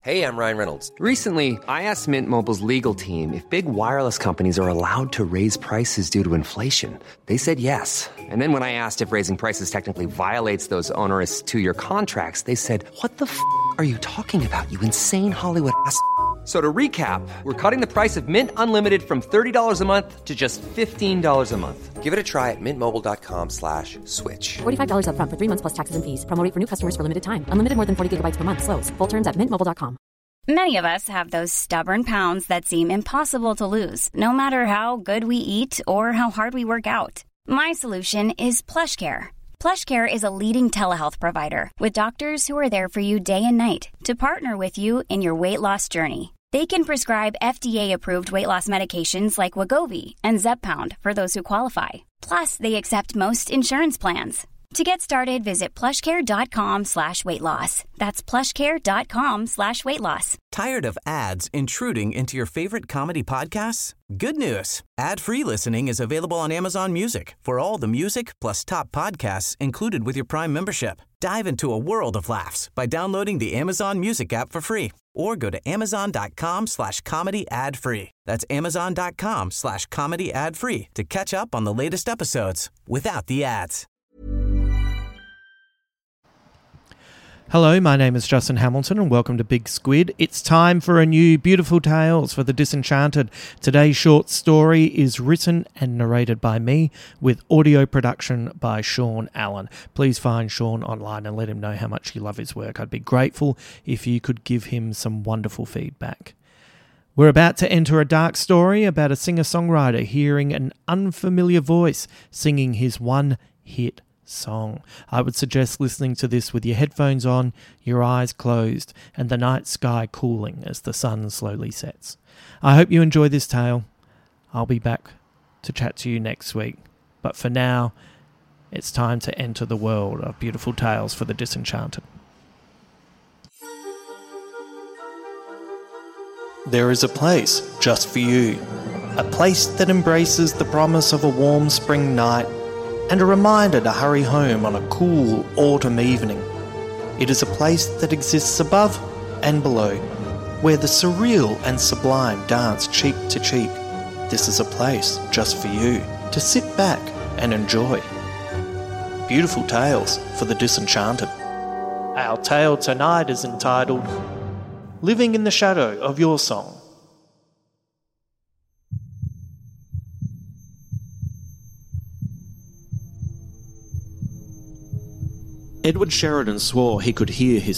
Hey, I'm Ryan Reynolds. Recently, I asked Mint Mobile's legal team if big wireless companies are allowed to raise prices due to inflation. They said yes. And then when I asked if raising prices technically violates those onerous two-year contracts, they said, "What the f*** are you talking about, you insane Hollywood ass?" So to recap, we're cutting the price of Mint Unlimited from $30 a month to just $15 a month. Give it a try at mintmobile.com/switch. $45 up front for 3 months plus taxes and fees. Promo rate for new customers for limited time. Unlimited more than 40 gigabytes per month. Slows full terms at mintmobile.com. Many of us have those stubborn pounds that seem impossible to lose, no matter how good we eat or how hard we work out. My solution is PlushCare. PlushCare is a leading telehealth provider with doctors who are there for you day and night to partner with you in your weight loss journey. They can prescribe FDA-approved weight loss medications like Wegovy and Zepbound for those who qualify. Plus, they accept most insurance plans. To get started, visit plushcare.com/weightloss. That's plushcare.com/weightloss. Tired of ads intruding into your favorite comedy podcasts? Good news. Ad-free listening is available on Amazon Music for all the music plus top podcasts included with your Prime membership. Dive into a world of laughs by downloading the Amazon Music app for free or go to amazon.com/comedy ad-free. That's amazon.com/comedy ad-free to catch up on the latest episodes without the ads. Hello, my name is Justin Hamilton and welcome to Big Squid. It's time for a new Beautiful Tales for the Disenchanted. Today's short story is written and narrated by me with audio production by Sean Allen. Please find Sean online and let him know how much you love his work. I'd be grateful if you could give him some wonderful feedback. We're about to enter a dark story about a singer-songwriter hearing an unfamiliar voice singing his one-hit song. I would suggest listening to this with your headphones on, your eyes closed, and the night sky cooling as the sun slowly sets. I hope you enjoy this tale. I'll be back to chat to you next week. But for now, it's time to enter the world of Beautiful Tales for the Disenchanted. There is a place just for you. A place that embraces the promise of a warm spring night and a reminder to hurry home on a cool autumn evening. It is a place that exists above and below, where the surreal and sublime dance cheek to cheek. This is a place just for you to sit back and enjoy. Beautiful Tales for the Disenchanted. Our tale tonight is entitled Living in the Shadow of Your Song. Edward Sheridan swore he could hear his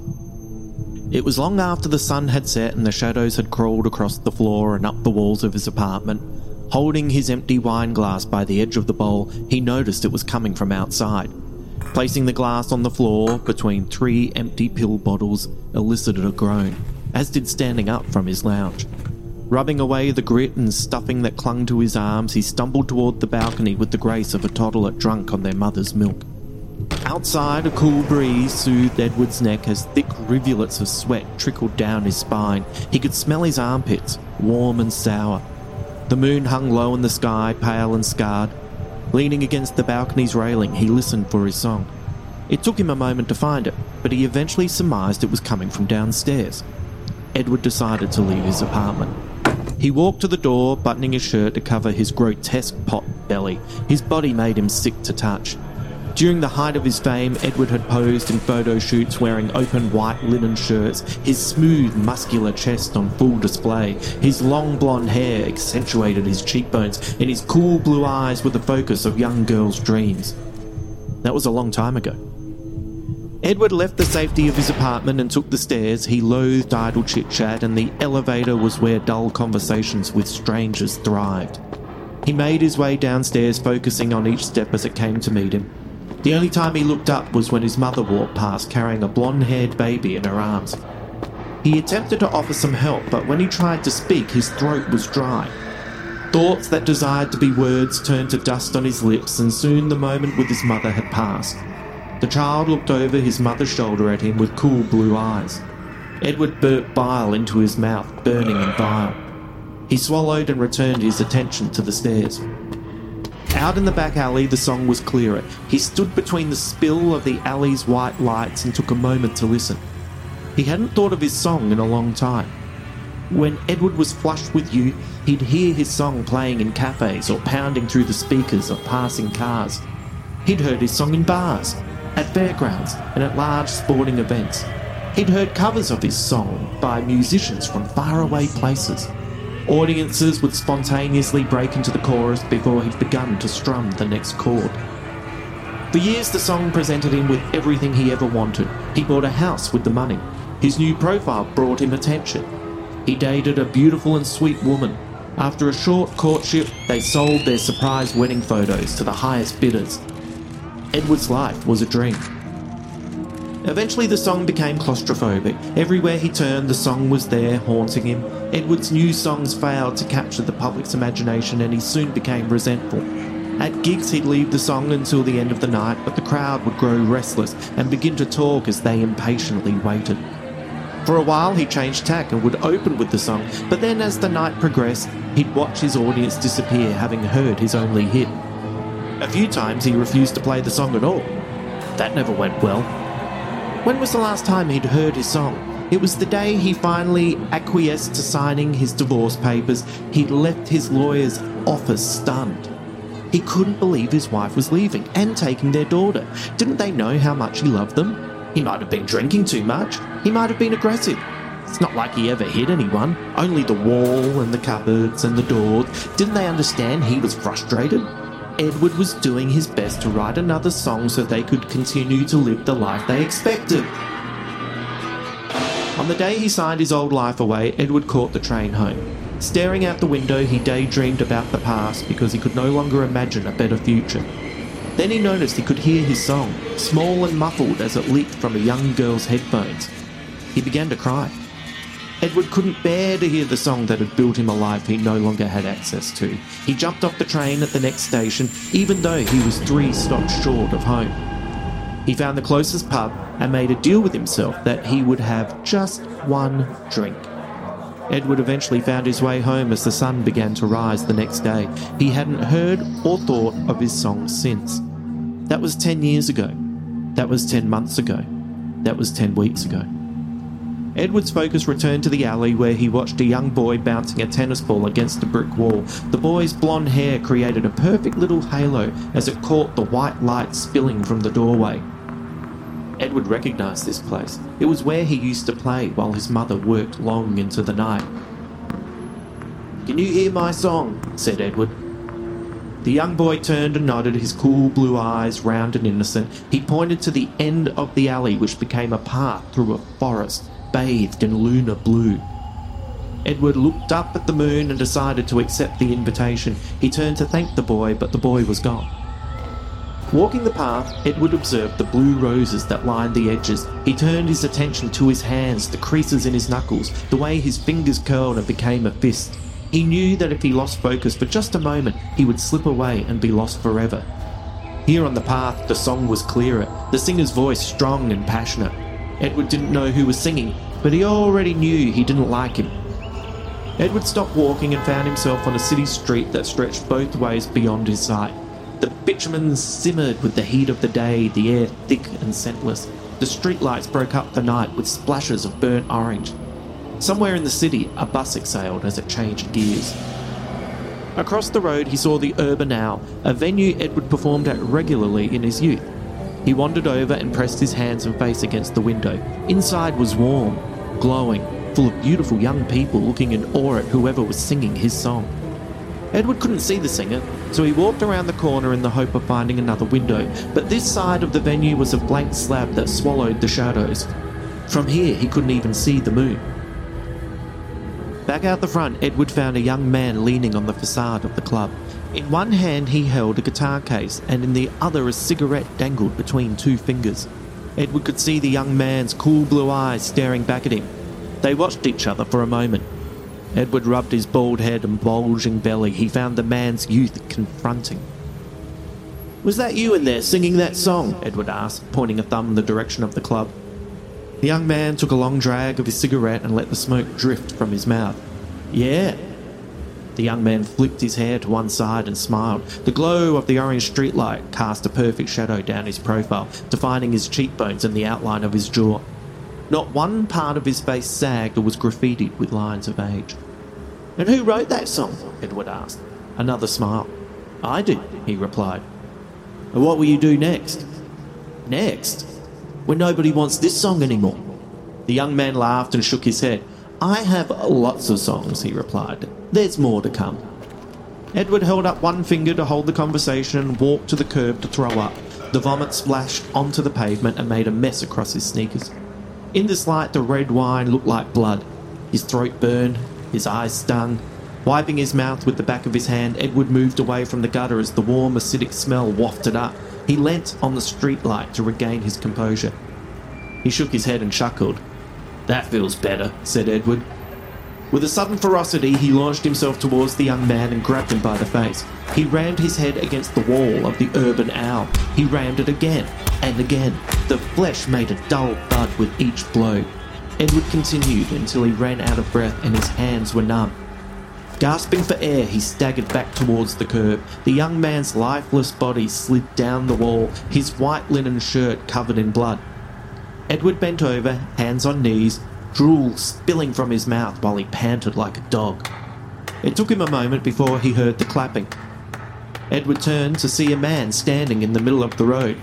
song. It was long after the sun had set and the shadows had crawled across the floor and up the walls of his apartment. Holding his empty wine glass by the edge of the bowl, he noticed it was coming from outside. Placing the glass on the floor between 3 empty pill bottles elicited a groan, as did standing up from his lounge. Rubbing away the grit and stuffing that clung to his arms, he stumbled toward the balcony with the grace of a toddler drunk on their mother's milk. Outside, a cool breeze soothed Edward's neck as thick rivulets of sweat trickled down his spine. He could smell his armpits, warm and sour. The moon hung low in the sky, pale and scarred. Leaning against the balcony's railing, he listened for his song. It took him a moment to find it, but he eventually surmised it was coming from downstairs. Edward decided to leave his apartment. He walked to the door, buttoning his shirt to cover his grotesque pot belly. His body made him sick to touch. During the height of his fame, Edward had posed in photo shoots wearing open white linen shirts, his smooth, muscular chest on full display. His long blonde hair accentuated his cheekbones, and his cool blue eyes were the focus of young girls' dreams. That was a long time ago. Edward left the safety of his apartment and took the stairs. He loathed idle chit-chat, and the elevator was where dull conversations with strangers thrived. He made his way downstairs, focusing on each step as it came to meet him. The only time he looked up was when his mother walked past carrying a blonde-haired baby in her arms. He attempted to offer some help, but when he tried to speak, his throat was dry. Thoughts that desired to be words turned to dust on his lips, and soon the moment with his mother had passed. The child looked over his mother's shoulder at him with cool blue eyes. Edward burped bile into his mouth, burning and vile. He swallowed and returned his attention to the stairs. Out in the back alley, the song was clearer. He stood between the spill of the alley's white lights and took a moment to listen. He hadn't thought of his song in a long time. When Edward was flush with youth, he'd hear his song playing in cafes or pounding through the speakers of passing cars. He'd heard his song in bars, at fairgrounds, and at large sporting events. He'd heard covers of his song by musicians from faraway places. Audiences would spontaneously break into the chorus before he'd begun to strum the next chord. For years, the song presented him with everything he ever wanted. He bought a house with the money. His new profile brought him attention. He dated a beautiful and sweet woman. After a short courtship, they sold their surprise wedding photos to the highest bidders. Edward's life was a dream. Eventually the song became claustrophobic. Everywhere he turned, the song was there, haunting him. Edward's new songs failed to capture the public's imagination, and he soon became resentful. At gigs, he'd leave the song until the end of the night, but the crowd would grow restless and begin to talk as they impatiently waited. For a while, he changed tack and would open with the song, but then as the night progressed, he'd watch his audience disappear, having heard his only hit. A few times he refused to play the song at all. That never went well. When was the last time he'd heard his song? It was the day he finally acquiesced to signing his divorce papers. He'd left his lawyer's office stunned. He couldn't believe his wife was leaving and taking their daughter. Didn't they know how much he loved them? He might have been drinking too much. He might have been aggressive. It's not like he ever hit anyone, only the wall and the cupboards and the doors. Didn't they understand he was frustrated? Edward was doing his best to write another song so they could continue to live the life they expected. On the day he signed his old life away, Edward caught the train home. Staring out the window, he daydreamed about the past because he could no longer imagine a better future. Then he noticed he could hear his song, small and muffled as it leaked from a young girl's headphones. He began to cry. Edward couldn't bear to hear the song that had built him a life he no longer had access to. He jumped off the train at the next station, even though he was 3 stops short of home. He found the closest pub and made a deal with himself that he would have just one drink. Edward eventually found his way home as the sun began to rise the next day. He hadn't heard or thought of his song since. That was 10 years ago. That was 10 months ago. That was 10 weeks ago. Edward's focus returned to the alley where he watched a young boy bouncing a tennis ball against a brick wall. The boy's blonde hair created a perfect little halo as it caught the white light spilling from the doorway. Edward recognised this place. It was where he used to play while his mother worked long into the night. "Can you hear my song?" said Edward. The young boy turned and nodded, his cool blue eyes round and innocent. He pointed to the end of the alley, which became a path through a forest, bathed in lunar blue. Edward looked up at the moon and decided to accept the invitation. He turned to thank the boy, but the boy was gone. Walking the path, Edward observed the blue roses that lined the edges. He turned his attention to his hands, the creases in his knuckles, the way his fingers curled and became a fist. He knew that if he lost focus for just a moment, he would slip away and be lost forever. Here on the path, the song was clearer, the singer's voice strong and passionate. Edward didn't know who was singing, but he already knew he didn't like him. Edward stopped walking and found himself on a city street that stretched both ways beyond his sight. The bitumen simmered with the heat of the day, the air thick and scentless. The streetlights broke up the night with splashes of burnt orange. Somewhere in the city, a bus exhaled as it changed gears. Across the road, he saw the Urban Owl, a venue Edward performed at regularly in his youth. He wandered over and pressed his hands and face against the window. Inside was warm, glowing, full of beautiful young people looking in awe at whoever was singing his song. Edward couldn't see the singer, so he walked around the corner in the hope of finding another window, but this side of the venue was a blank slab that swallowed the shadows. From here, he couldn't even see the moon. Back out the front, Edward found a young man leaning on the facade of the club. In one hand he held a guitar case, and in the other a cigarette dangled between 2 fingers. Edward could see the young man's cool blue eyes staring back at him. They watched each other for a moment. Edward rubbed his bald head and bulging belly. He found the man's youth confronting. "Was that you in there singing that song?" Edward asked, pointing a thumb in the direction of the club. The young man took a long drag of his cigarette and let the smoke drift from his mouth. "Yeah." The young man flicked his hair to one side and smiled. The glow of the orange streetlight cast a perfect shadow down his profile, defining his cheekbones and the outline of his jaw. Not one part of his face sagged or was graffitied with lines of age. "And who wrote that song?" Edward asked. Another smile. "I did," he replied. "And what will you do next?" "Next? When nobody wants this song anymore." The young man laughed and shook his head. "I have lots of songs," he replied. "There's more to come." Edward held up one finger to hold the conversation and walked to the curb to throw up. The vomit splashed onto the pavement and made a mess across his sneakers. In this light, the red wine looked like blood. His throat burned, his eyes stung. Wiping his mouth with the back of his hand, Edward moved away from the gutter as the warm, acidic smell wafted up. He leant on the streetlight to regain his composure. He shook his head and chuckled. "That feels better," said Edward. With a sudden ferocity, he launched himself towards the young man and grabbed him by the face. He rammed his head against the wall of the Urban Owl. He rammed it again and again. The flesh made a dull thud with each blow. Edward continued until he ran out of breath and his hands were numb. Gasping for air, he staggered back towards the curb. The young man's lifeless body slid down the wall, his white linen shirt covered in blood. Edward bent over, hands on knees, drool spilling from his mouth while he panted like a dog. It took him a moment before he heard the clapping. Edward turned to see a man standing in the middle of the road.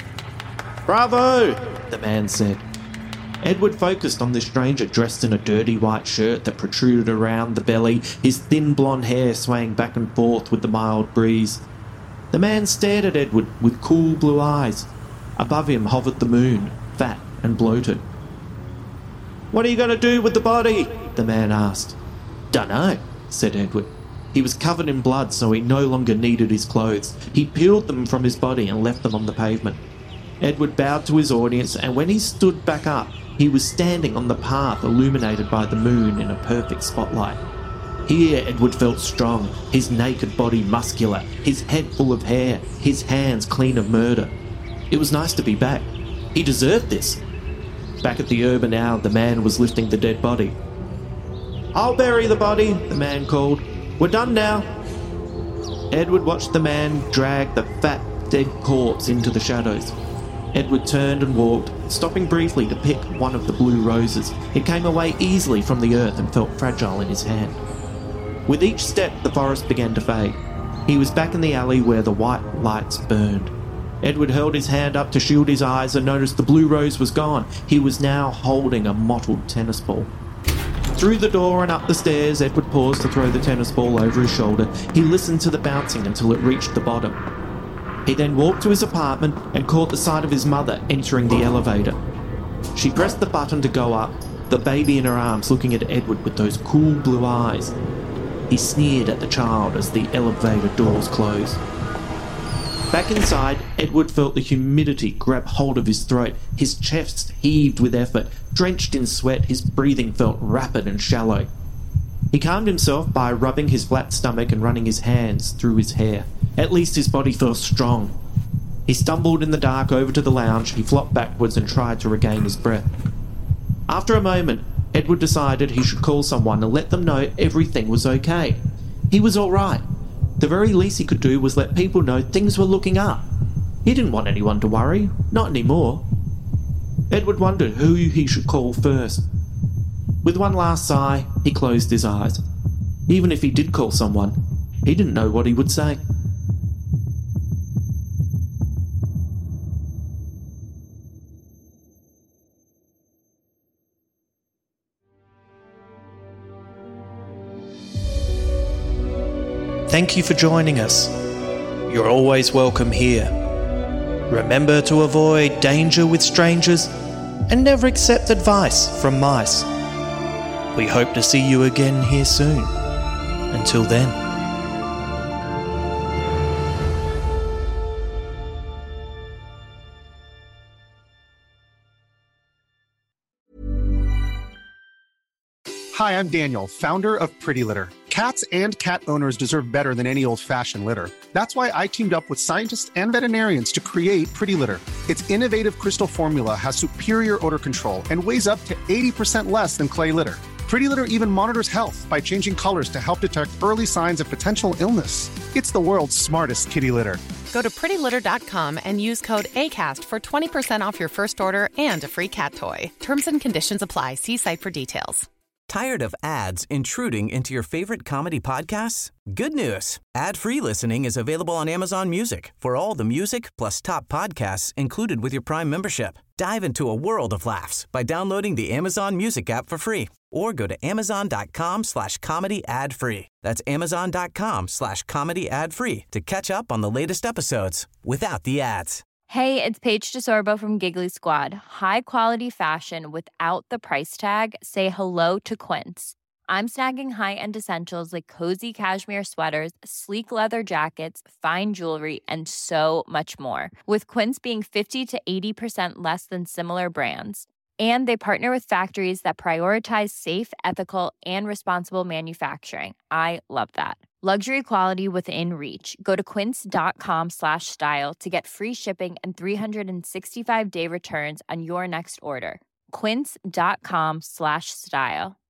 "Bravo!" the man said. Edward focused on the stranger dressed in a dirty white shirt that protruded around the belly, his thin blonde hair swaying back and forth with the mild breeze. The man stared at Edward with cool blue eyes. Above him hovered the moon, fat and bloated. "What are you going to do with the body?" the man asked. "Dunno," said Edward. He was covered in blood, so he no longer needed his clothes. He peeled them from his body and left them on the pavement. Edward bowed to his audience, and when he stood back up, he was standing on the path illuminated by the moon in a perfect spotlight. Here Edward felt strong, his naked body muscular, his head full of hair, his hands clean of murder. It was nice to be back. He deserved this. Back at the Urban Owl, the man was lifting the dead body. "I'll bury the body," the man called. "We're done now." Edward watched the man drag the fat, dead corpse into the shadows. Edward turned and walked, stopping briefly to pick one of the blue roses. It came away easily from the earth and felt fragile in his hand. With each step, the forest began to fade. He was back in the alley where the white lights burned. Edward held his hand up to shield his eyes and noticed the blue rose was gone. He was now holding a mottled tennis ball. Through the door and up the stairs, Edward paused to throw the tennis ball over his shoulder. He listened to the bouncing until it reached the bottom. He then walked to his apartment and caught the sight of his mother entering the elevator. She pressed the button to go up, the baby in her arms looking at Edward with those cool blue eyes. He sneered at the child as the elevator doors closed. Back inside, Edward felt the humidity grab hold of his throat. His chest heaved with effort. Drenched in sweat, his breathing felt rapid and shallow. He calmed himself by rubbing his flat stomach and running his hands through his hair. At least his body felt strong. He stumbled in the dark over to the lounge. He flopped backwards and tried to regain his breath. After a moment, Edward decided he should call someone and let them know everything was okay. He was all right. The very least he could do was let people know things were looking up. He didn't want anyone to worry, not anymore. Edward wondered who he should call first. With one last sigh, he closed his eyes. Even if he did call someone, he didn't know what he would say. Thank you for joining us. You're always welcome here. Remember to avoid danger with strangers and never accept advice from mice. We hope to see you again here soon. Until then. Hi, I'm Daniel, founder of Pretty Litter. Cats and cat owners deserve better than any old-fashioned litter. That's why I teamed up with scientists and veterinarians to create Pretty Litter. Its innovative crystal formula has superior odor control and weighs up to 80% less than clay litter. Pretty Litter even monitors health by changing colors to help detect early signs of potential illness. It's the world's smartest kitty litter. Go to prettylitter.com and use code ACAST for 20% off your first order and a free cat toy. Terms and conditions apply. See site for details. Tired of ads intruding into your favorite comedy podcasts? Good news. Ad-free listening is available on Amazon Music for all the music plus top podcasts included with your Prime membership. Dive into a world of laughs by downloading the Amazon Music app for free or go to amazon.com/comedy ad-free. That's amazon.com/comedy ad-free to catch up on the latest episodes without the ads. Hey, it's Paige DeSorbo from Giggly Squad. High quality fashion without the price tag. Say hello to Quince. I'm snagging high-end essentials like cozy cashmere sweaters, sleek leather jackets, fine jewelry, and so much more. With Quince being 50 to 80% less than similar brands. And they partner with factories that prioritize safe, ethical, and responsible manufacturing. I love that. Luxury quality within reach. Go to quince.com/style to get free shipping and 365-day returns on your next order. Quince.com/style.